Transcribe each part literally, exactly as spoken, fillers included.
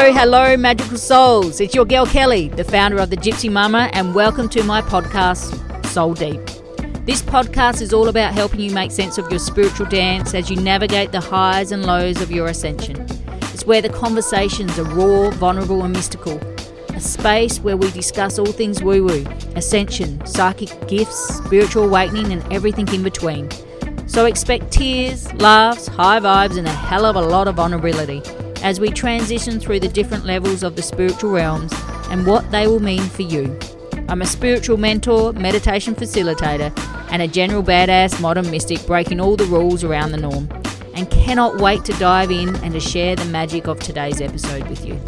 Hello, hello, magical souls. It's your girl Kelly, the founder of the Gypsy Mama, and welcome to my podcast, Soul Deep. This podcast is all about helping you make sense of your spiritual dance as you navigate the highs and lows of your ascension. It's where the conversations are raw, vulnerable, and mystical. A space where we discuss all things woo-woo, ascension, psychic gifts, spiritual awakening, and everything in between. So expect tears, laughs, high vibes, and a hell of a lot of vulnerability as we transition through the different levels of the spiritual realms and what they will mean for you. I'm a spiritual mentor, meditation facilitator, and a general badass modern mystic breaking all the rules around the norm, and cannot wait to dive in and to share the magic of today's episode with you.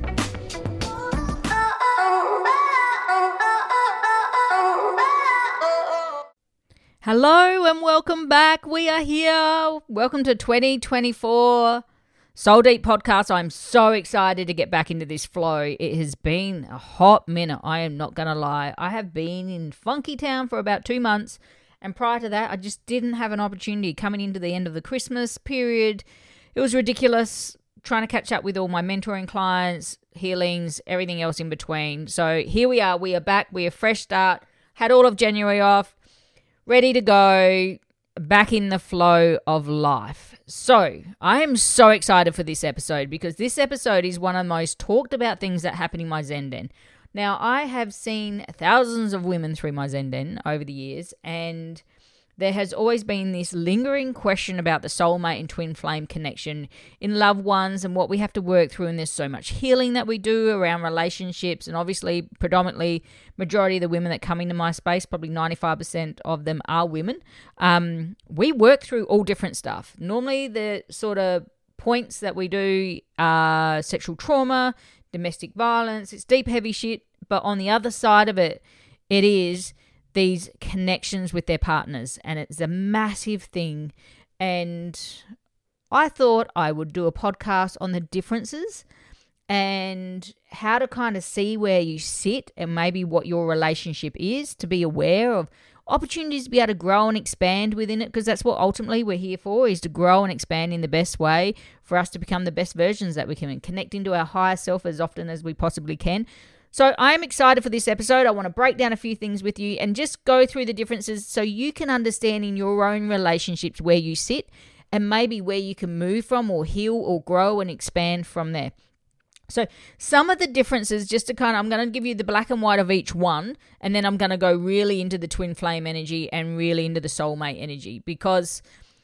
Hello and welcome back. We are here. Welcome to twenty twenty-four Soul Deep Podcast. I'm so excited to get back into this flow. It has been a hot minute. I am not going to lie. I have been in Funky Town for about two months. And prior to that, I just didn't have an opportunity coming into the end of the Christmas period. It was ridiculous trying to catch up with all my mentoring clients, healings, everything else in between. So here we are. We are back. We are fresh start. Had all of January off. Ready to go. Back in the flow of life. So I am so excited for this episode because this episode is one of the most talked about things that happen in my Zen Den. Now, I have seen thousands of women through my Zen Den over the years, and there has always been this lingering question about the soulmate and twin flame connection in loved ones and what we have to work through. And there's so much healing that we do around relationships. And obviously, predominantly, majority of the women that come into my space, probably ninety-five percent of them are women. Um, we work through all different stuff. Normally, the sort of points that we do are sexual trauma, domestic violence. It's deep, heavy shit. But on the other side of it, it is these connections with their partners, and it's a massive thing. And I thought I would do a podcast on the differences and how to kind of see where you sit and maybe what your relationship is, to be aware of opportunities to be able to grow and expand within it, because that's what ultimately we're here for, is to grow and expand in the best way for us to become the best versions that we can and connect into our higher self as often as we possibly can. So I'm excited for this episode. I want to break down a few things with you and just go through the differences so you can understand in your own relationships where you sit and maybe where you can move from or heal or grow and expand from there. So some of the differences, just to kind of, I'm going to give you the black and white of each one, and then I'm going to go really into the twin flame energy and really into the soulmate energy, because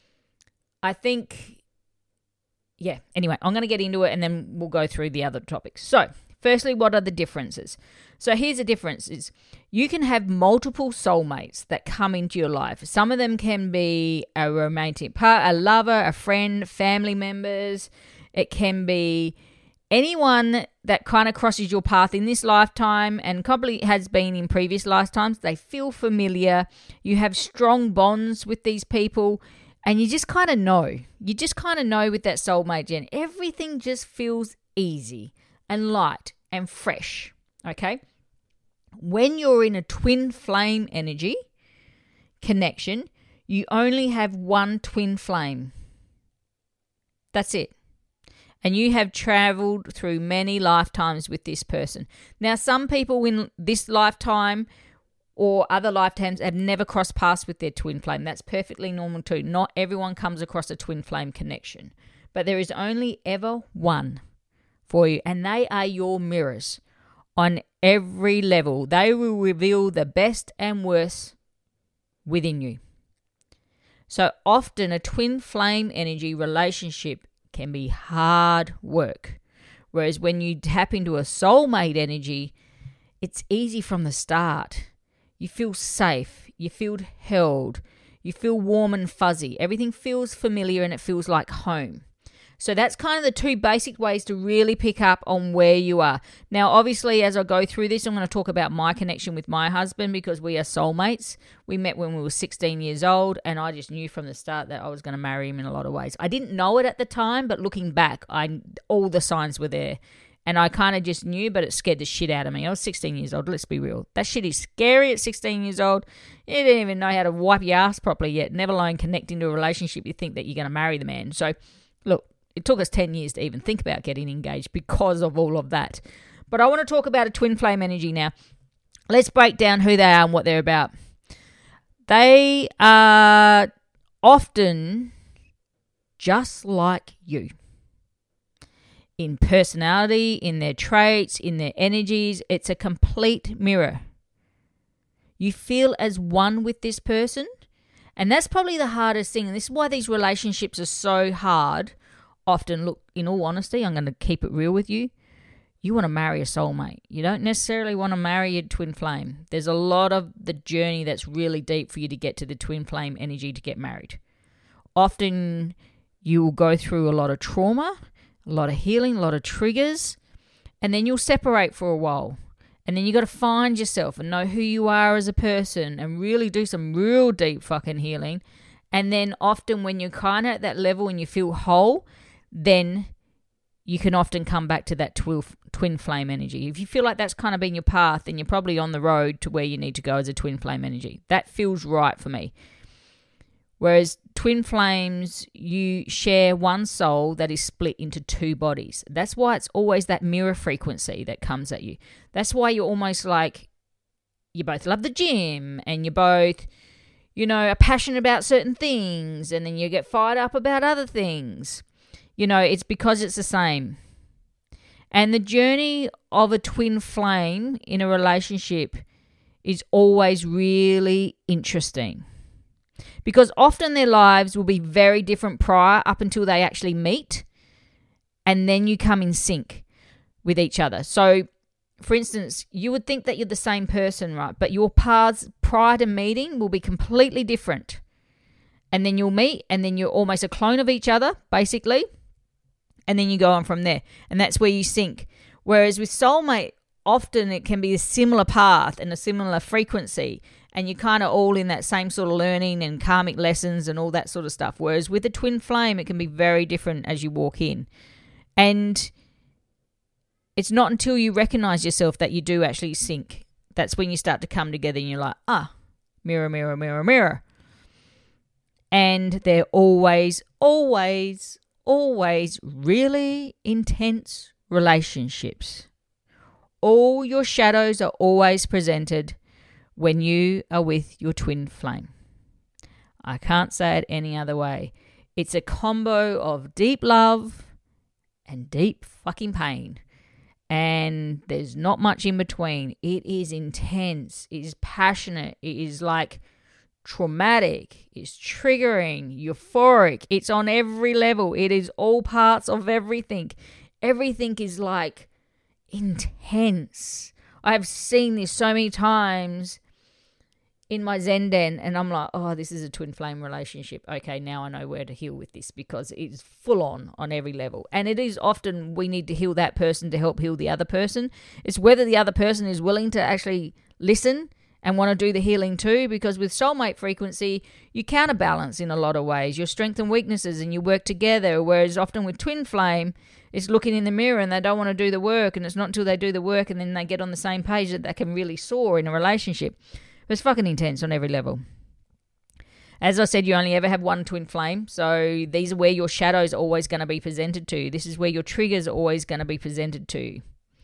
I think, yeah, anyway, I'm going to get into it and then we'll go through the other topics. So firstly, what are the differences? So here's the difference is you can have multiple soulmates that come into your life. Some of them can be a romantic part, a lover, a friend, family members. It can be anyone that kind of crosses your path in this lifetime and probably has been in previous lifetimes. They feel familiar. You have strong bonds with these people, and you just kind of know. You just kind of know with that soulmate, Jen. Everything just feels easy and light and fresh, okay? When you're in a twin flame energy connection, you only have one twin flame. That's it. And you have traveled through many lifetimes with this person. Now, some people in this lifetime or other lifetimes have never crossed paths with their twin flame. That's perfectly normal too. Not everyone comes across a twin flame connection, but there is only ever one for you, and they are your mirrors on every level. They will reveal the best and worst within you. So often a twin flame energy relationship can be hard work, whereas when you tap into a soulmate energy, it's easy from the start. You feel safe, you feel held, you feel warm and fuzzy. Everything feels familiar and it feels like home. So that's kind of the two basic ways to really pick up on where you are. Now, obviously, as I go through this, I'm going to talk about my connection with my husband because we are soulmates. We met when we were sixteen years old, and I just knew from the start that I was going to marry him in a lot of ways. I didn't know it at the time, but looking back, I all the signs were there. And I kind of just knew, but it scared the shit out of me. I was sixteen years old, let's be real. That shit is scary at sixteen years old. You didn't even know how to wipe your ass properly yet, never alone connecting to a relationship you think that you're going to marry the man. So, look, it took us ten years to even think about getting engaged because of all of that. But I want to talk about a twin flame energy now. Let's break down who they are and what they're about. They are often just like you. In personality, in their traits, in their energies, it's a complete mirror. You feel as one with this person, and that's probably the hardest thing. And this is why these relationships are so hard. Often, look, in all honesty, I'm going to keep it real with you. You want to marry a soulmate. You don't necessarily want to marry a twin flame. There's a lot of the journey that's really deep for you to get to the twin flame energy to get married. Often you will go through a lot of trauma, a lot of healing, a lot of triggers, and then you'll separate for a while. And then you got to find yourself and know who you are as a person and really do some real deep fucking healing. And then often when you're kind of at that level and you feel whole, then you can often come back to that twin, twin flame energy. If you feel like that's kind of been your path, then you're probably on the road to where you need to go as a twin flame energy. That feels right for me. Whereas twin flames, you share one soul that is split into two bodies. That's why it's always that mirror frequency that comes at you. That's why you're almost like, you both love the gym and you both, you know, are passionate about certain things, and then you get fired up about other things. You know, it's because it's the same. And the journey of a twin flame in a relationship is always really interesting. Because often their lives will be very different prior up until they actually meet, and then you come in sync with each other. So, for instance, you would think that you're the same person, right? But your paths prior to meeting will be completely different. And then you'll meet, and then you're almost a clone of each other, basically. And then you go on from there. And that's where you sync. Whereas with soulmate, often it can be a similar path and a similar frequency. And you're kind of all in that same sort of learning and karmic lessons and all that sort of stuff. Whereas with a twin flame, it can be very different as you walk in. And it's not until you recognize yourself that you do actually sync. That's when you start to come together and you're like, ah, mirror, mirror, mirror, mirror. And they're always, always, always really intense relationships. All your shadows are always presented when you are with your twin flame. I can't say it any other way. It's a combo of deep love and deep fucking pain. And there's not much in between. It is intense. It is passionate. It is like traumatic. It's triggering, euphoric. It's on every level. It is all parts of everything. Everything is like intense. I've seen this so many times in my Zen den, and I'm like, oh, this is a twin flame relationship. Okay, now I know where to heal with this, because it's full on on every level. And it is often we need to heal that person to help heal the other person. It's whether the other person is willing to actually listen and want to do the healing too, because with soulmate frequency, you counterbalance in a lot of ways, your strengths and weaknesses, and you work together. Whereas often with twin flame, it's looking in the mirror and they don't want to do the work, and it's not until they do the work and then they get on the same page that they can really soar in a relationship. It's fucking intense on every level. As I said, you only ever have one twin flame, so these are where your shadows are always going to be presented to. This is where your triggers are always going to be presented to.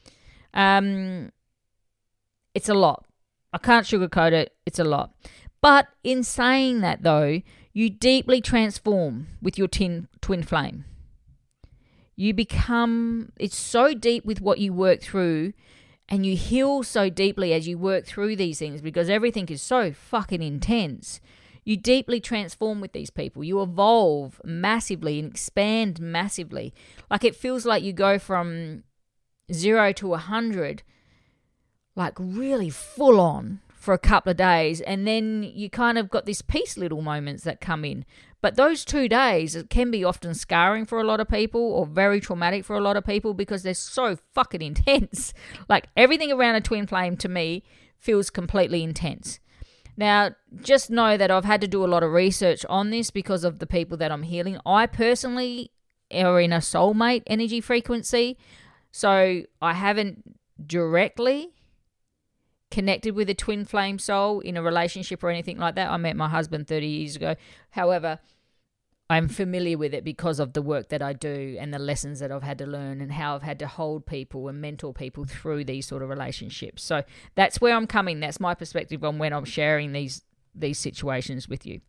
Um, it's a lot. I can't sugarcoat it. It's a lot. But in saying that, though, you deeply transform with your tin, twin flame. You become, it's so deep with what you work through, and you heal so deeply as you work through these things, because everything is so fucking intense. You deeply transform with these people. You evolve massively and expand massively. Like it feels like you go from zero to a hundred, like really full on for a couple of days. And then you kind of got these peace little moments that come in. But those two days can be often scarring for a lot of people, or very traumatic for a lot of people, because they're so fucking intense. Like everything around a twin flame to me feels completely intense. Now, just know that I've had to do a lot of research on this because of the people that I'm healing. I personally are in a soulmate energy frequency, so I haven't directly connected with a twin flame soul in a relationship or anything like that. I met my husband thirty years ago. However, I'm familiar with it because of the work that I do and the lessons that I've had to learn and how I've had to hold people and mentor people through these sort of relationships. So that's where I'm coming. That's my perspective on when I'm sharing these these situations with you.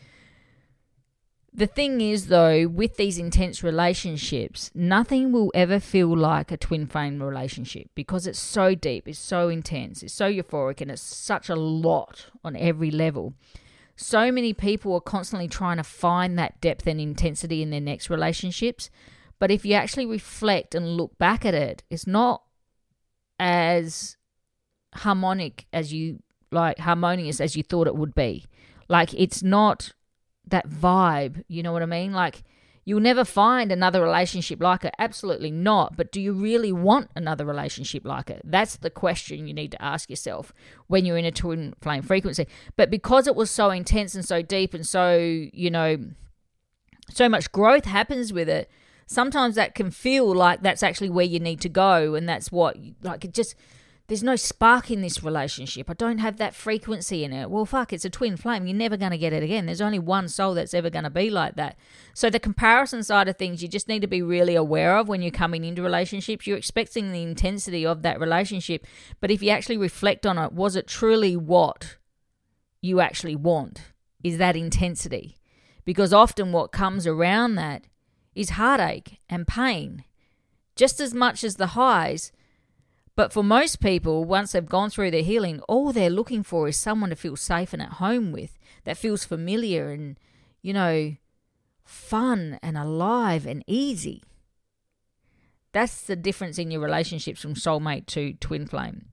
The thing is, though, with these intense relationships, nothing will ever feel like a twin flame relationship because it's so deep, it's so intense, it's so euphoric, and it's such a lot on every level. So many people are constantly trying to find that depth and intensity in their next relationships. But if you actually reflect and look back at it, it's not as harmonic as you, like harmonious as you thought it would be. Like it's not that vibe, you know what I mean? Like you'll never find another relationship like it. Absolutely not. But do you really want another relationship like it? That's the question you need to ask yourself when you're in a twin flame frequency. But because it was so intense and so deep and so, you know, so much growth happens with it, sometimes that can feel like that's actually where you need to go. And that's what, like, it just, there's no spark in this relationship. I don't have that frequency in it. Well, fuck, it's a twin flame. You're never going to get it again. There's only one soul that's ever going to be like that. So the comparison side of things, you just need to be really aware of when you're coming into relationships. You're expecting the intensity of that relationship. But if you actually reflect on it, was it truly what you actually want? Is that intensity? Because often what comes around that is heartache and pain, just as much as the highs. But for most people, once they've gone through their healing, all they're looking for is someone to feel safe and at home with, that feels familiar and, you know, fun and alive and easy. That's the difference in your relationships from soulmate to twin flame.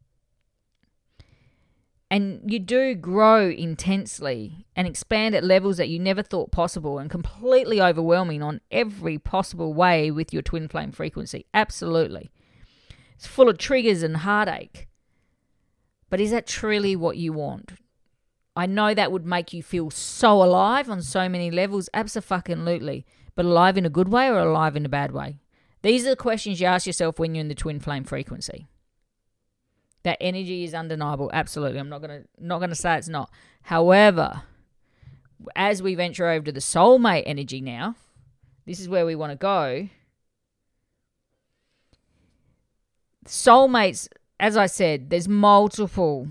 And you do grow intensely and expand at levels that you never thought possible and completely overwhelming on every possible way with your twin flame frequency. Absolutely. It's full of triggers and heartache. But is that truly what you want? I know that would make you feel so alive on so many levels. Abso-fucking-lutely. But alive in a good way or alive in a bad way? These are the questions you ask yourself when you're in the twin flame frequency. That energy is undeniable. Absolutely. I'm not gonna not gonna say it's not. However, as we venture over to the soulmate energy now, this is where we want to go. Soulmates, as I said, there's multiple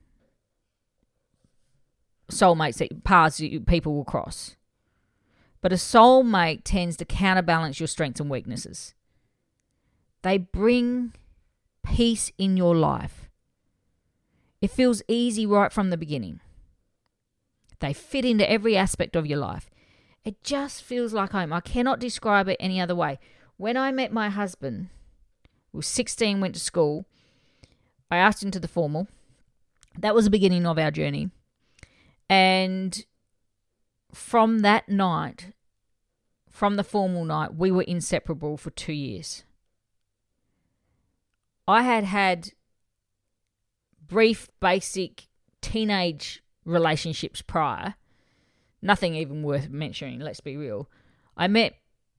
soulmates that paths people will cross. But a soulmate tends to counterbalance your strengths and weaknesses. They bring peace in your life. It feels easy right from the beginning. They fit into every aspect of your life. It just feels like home. I cannot describe it any other way. When I met my husband, I was sixteen, went to school. I asked into the formal. That was the beginning of our journey. And from that night, from the formal night, we were inseparable for two years. I had had brief, basic teenage relationships prior. Nothing even worth mentioning, let's be real. I met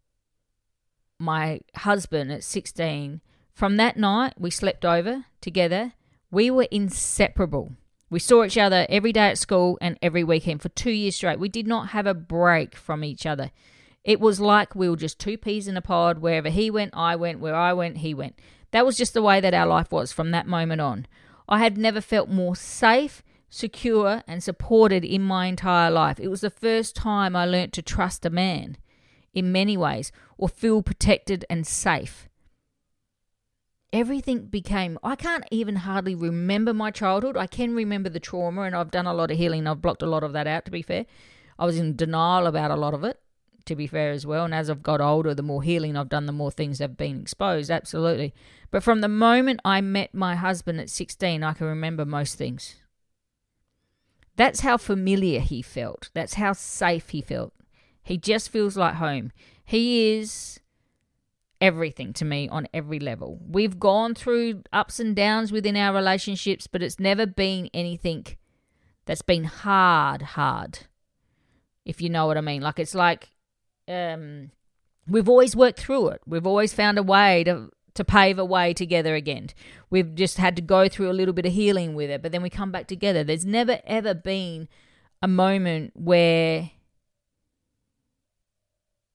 my husband at sixteen. From that night, we slept over together. We were inseparable. We saw each other every day at school and every weekend for two years straight. We did not have a break from each other. It was like we were just two peas in a pod. Wherever he went, I went. Where I went, he went. That was just the way that our life was from that moment on. I had never felt more safe, secure, and supported in my entire life. It was the first time I learnt to trust a man in many ways or feel protected and safe. Everything became, I can't even hardly remember my childhood. I can remember the trauma, and I've done a lot of healing. I've blocked a lot of that out, to be fair. I was in denial about a lot of it, to be fair as well. And as I've got older, the more healing I've done, the more things have been exposed, absolutely. But from the moment I met my husband at sixteen, I can remember most things. That's how familiar he felt. That's how safe he felt. He just feels like home. He is everything to me on every level. We've gone through ups and downs within our relationships, but it's never been anything that's been hard, hard, if you know what I mean. Like, it's like um, we've always worked through it. We've always found a way to, to pave a way together again. We've just had to go through a little bit of healing with it, but then we come back together. There's never, ever been a moment where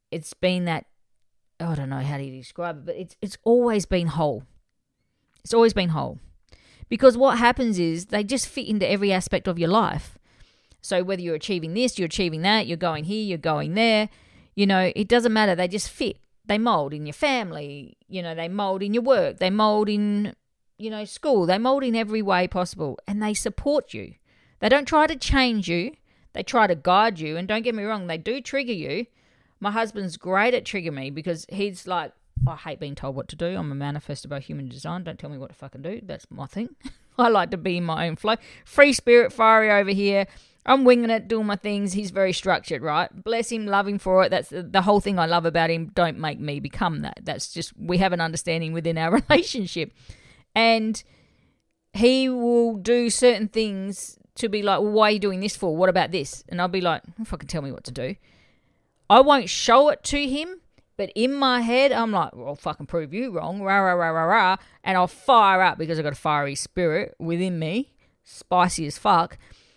it's been that, I don't know how do you describe it, but it's it's always been whole. It's always been whole. Because what happens is they just fit into every aspect of your life. So whether you're achieving this, you're achieving that, you're going here, you're going there, you know, it doesn't matter. They just fit. They mold in your family, you know, they mold in your work, they mold in, you know, school, they mold in every way possible, and they support you. They don't try to change you. They try to guide you, and don't get me wrong, they do trigger you. My husband's great at triggering me because he's like, I hate being told what to do. I'm a manifestor by human design. Don't tell me what to fucking do. That's my thing. I like to be in my own flow. Free spirit, fiery over here. I'm winging it, doing my things. He's very structured, right? Bless him, love him for it. That's the, the whole thing I love about him. Don't make me become that. That's just, we have an understanding within our relationship. And he will do certain things to be like, well, why are you doing this for? What about this? And I'll be like, oh, fucking tell me what to do. I won't show it to him, but in my head, I'm like, well, I'll fucking prove you wrong, rah, rah, rah, rah, rah, and I'll fire up because I've got a fiery spirit within me, spicy as fuck,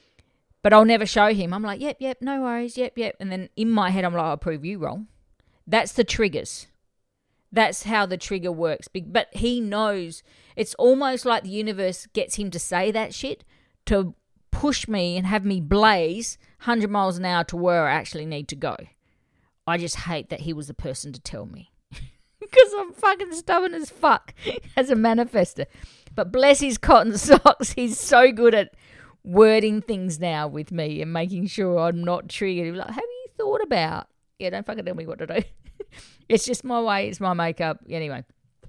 but I'll never show him. I'm like, yep, yep, no worries, yep, yep, and then in my head, I'm like, I'll prove you wrong. That's the triggers. That's how the trigger works. But he knows. It's almost like the universe gets him to say that shit to push me and have me blaze one hundred miles an hour to where I actually need to go. I just hate that he was the person to tell me because I'm fucking stubborn as fuck as a manifester. But bless his cotton socks, he's so good at wording things now with me and making sure I'm not triggered. He's like, have you thought about? Yeah, don't fucking tell me what to do. It's just my way. It's my makeup. Anyway,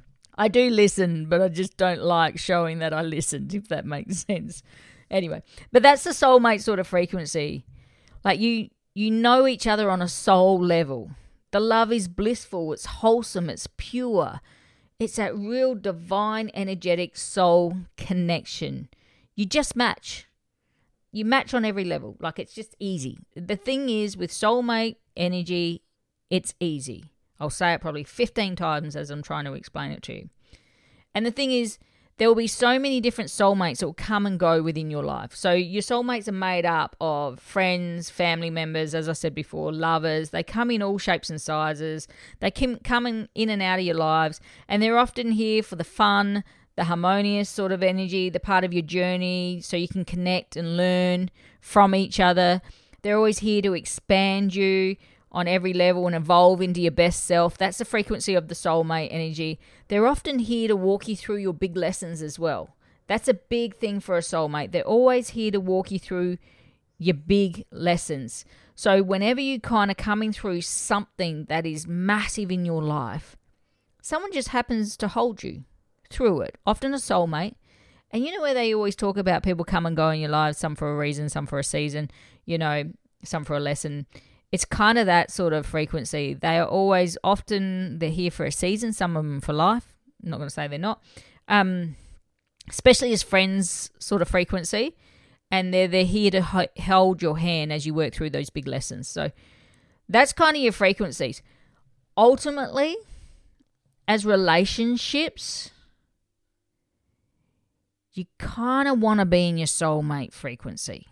I do listen, but I just don't like showing that I listened, if that makes sense. Anyway, but that's the soulmate sort of frequency. Like you... You know each other on a soul level. The love is blissful. It's wholesome. It's pure. It's that real divine, energetic soul connection. You just match. You match on every level. Like it's just easy. The thing is with soulmate energy, it's easy. I'll say it probably fifteen times as I'm trying to explain it to you. And the thing is, there will be so many different soulmates that will come and go within your life. So your soulmates are made up of friends, family members, as I said before, lovers. They come in all shapes and sizes. They can come in, in and out of your lives. And they're often here for the fun, the harmonious sort of energy, the part of your journey so you can connect and learn from each other. They're always here to expand you on every level and evolve into your best self. That's the frequency of the soulmate energy. They're often here to walk you through your big lessons as well. That's a big thing for a soulmate. They're always here to walk you through your big lessons. So whenever you kind of coming through something that is massive in your life, someone just happens to hold you through it. Often a soulmate. And you know where they always talk about people come and go in your lives, some for a reason, some for a season, you know, some for a lesson. It's kind of that sort of frequency. They are always, often they're here for a season, some of them for life. I'm not going to say they're not. Um, especially as friends sort of frequency. And they're, they're here to ho- hold your hand as you work through those big lessons. So that's kind of your frequencies. Ultimately, as relationships, you kind of want to be in your soulmate frequency.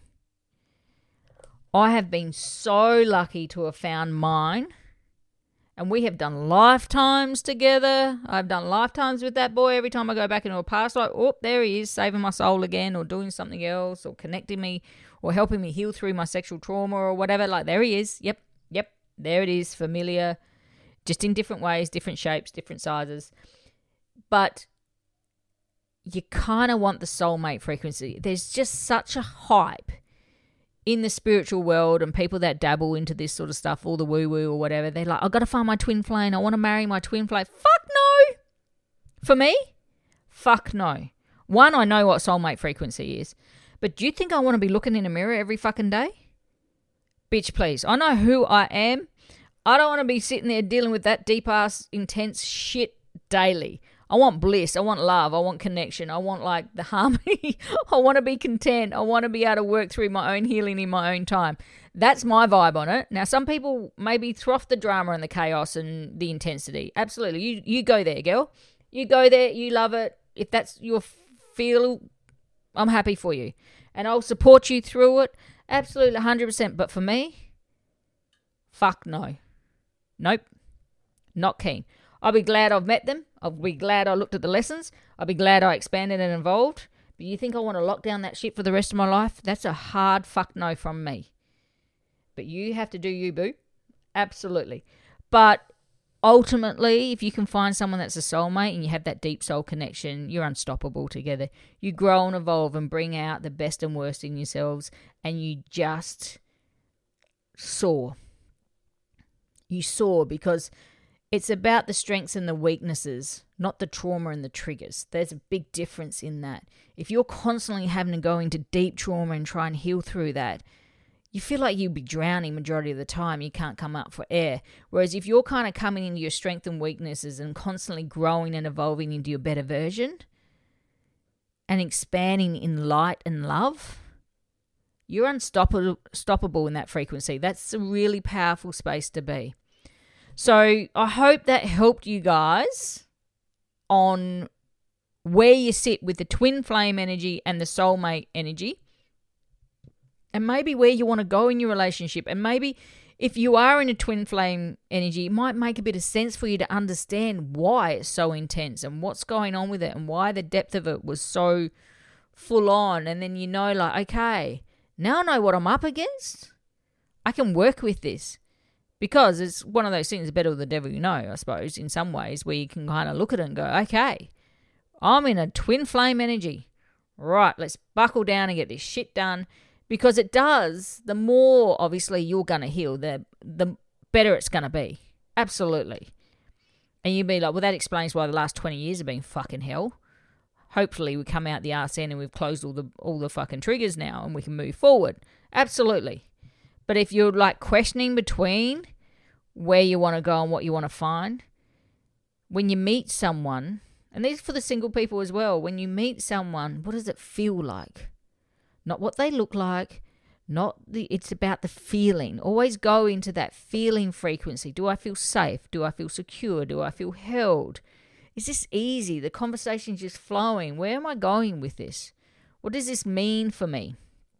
I have been so lucky to have found mine, and we have done lifetimes together. I've done lifetimes with that boy. Every time I go back into a past, like, oh, there he is, saving my soul again, or doing something else, or connecting me, or helping me heal through my sexual trauma, or whatever. Like, there he is. Yep, yep, there it is, familiar, just in different ways, different shapes, different sizes. But you kind of want the soulmate frequency. There's just such a hype in the spiritual world, and people that dabble into this sort of stuff, all the woo-woo or whatever, they're like, I've got to find my twin flame. I want to marry my twin flame. Fuck no. For me, fuck no. One, I know what soulmate frequency is. But do you think I want to be looking in a mirror every fucking day? Bitch, please. I know who I am. I don't want to be sitting there dealing with that deep-ass, intense shit daily. I want bliss. I want love. I want connection. I want, like, the harmony. I want to be content. I want to be able to work through my own healing in my own time. That's my vibe on it. Now, some people maybe throw off the drama and the chaos and the intensity. Absolutely. You you go there, girl. You go there. You love it. If that's your feel, I'm happy for you. And I'll support you through it. Absolutely, one hundred percent. But for me, fuck no. Nope. Not keen. I'll be glad I've met them. I'll be glad I looked at the lessons. I'll be glad I expanded and evolved. But you think I want to lock down that shit for the rest of my life? That's a hard fuck no from me. But you have to do you, boo. Absolutely. But ultimately, if you can find someone that's a soulmate and you have that deep soul connection, you're unstoppable together. You grow and evolve and bring out the best and worst in yourselves, and you just soar. You soar because it's about the strengths and the weaknesses, not the trauma and the triggers. There's a big difference in that. If you're constantly having to go into deep trauma and try and heal through that, you feel like you'll be drowning majority of the time. You can't come up for air. Whereas if you're kind of coming into your strengths and weaknesses and constantly growing and evolving into your better version and expanding in light and love, you're unstoppable stoppable in that frequency. That's a really powerful space to be. So I hope that helped you guys on where you sit with the twin flame energy and the soulmate energy, and maybe where you want to go in your relationship. And maybe if you are in a twin flame energy, it might make a bit of sense for you to understand why it's so intense and what's going on with it and why the depth of it was so full on. And then you know, like, okay, now I know what I'm up against. I can work with this. Because it's one of those things, better with the devil you know, I suppose, in some ways, where you can kind of look at it and go, okay, I'm in a twin flame energy. Right, let's buckle down and get this shit done. Because it does, the more, obviously, you're going to heal, the the better it's going to be. Absolutely. And you'd be like, well, that explains why the last twenty years have been fucking hell. Hopefully we come out the arse end and we've closed all the all the fucking triggers now and we can move forward. Absolutely. But if you're like questioning between where you want to go and what you want to find, when you meet someone, and these are for the single people as well, when you meet someone, what does it feel like? Not what they look like, not the, it's about the feeling. Always go into that feeling frequency. Do I feel safe? Do I feel secure? Do I feel held? Is this easy? The conversation's just flowing. Where am I going with this? What does this mean for me?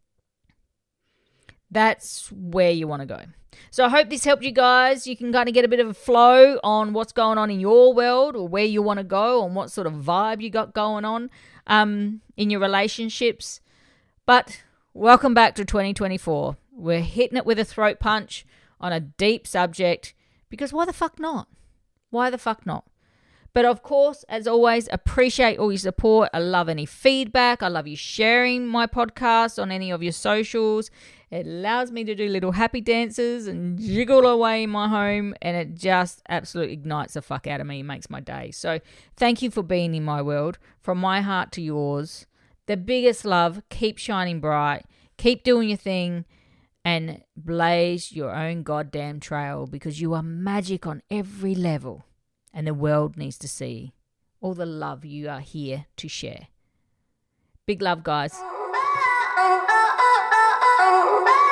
That's where you want to go. So I hope this helped you guys. You can kind of get a bit of a flow on what's going on in your world or where you want to go and what sort of vibe you got going on um, in your relationships. But welcome back to twenty twenty-four. We're hitting it with a throat punch on a deep subject because why the fuck not? Why the fuck not? But of course, as always, appreciate all your support. I love any feedback. I love you sharing my podcast on any of your socials. It allows me to do little happy dances and jiggle away in my home, and it just absolutely ignites the fuck out of me. It makes my day. So thank you for being in my world. From my heart to yours, the biggest love. Keep shining bright. Keep doing your thing and blaze your own goddamn trail because you are magic on every level. And the world needs to see all the love you are here to share. Big love, guys.